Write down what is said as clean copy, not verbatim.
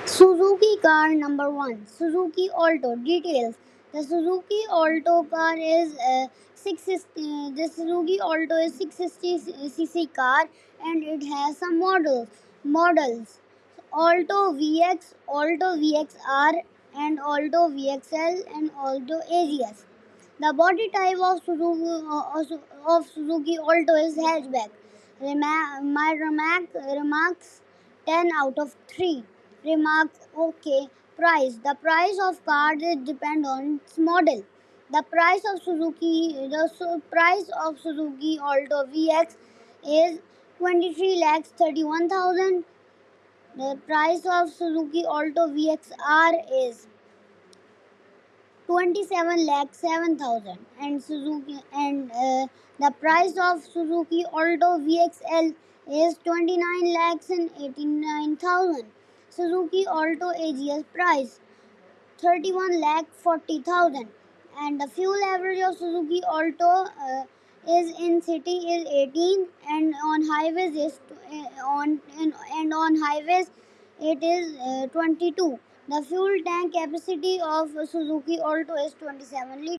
Suzuki car number one. Suzuki Alto details. The Suzuki Alto car is the Suzuki Alto is 660 cc car and it has some models Alto VX, Alto VXR, and Alto VXL and Alto AGS. The body type of Suzuki Alto is hatchback. My remarks 10 out of 3. Remark okay. Price. The price of car is depend on its model. The price of Suzuki Alto VX is 23 lakhs 31,000. The price of Suzuki Alto VXR is 27 lakh 7,000 and the price of Suzuki Alto VXL is 29 lakhs and 89,000. Suzuki Alto AGS price 31 lakh 40,000 and the fuel average of Suzuki Alto is in city is 18 and on highways is on highways it is 22. The fuel tank capacity of Suzuki Alto is 27 liters.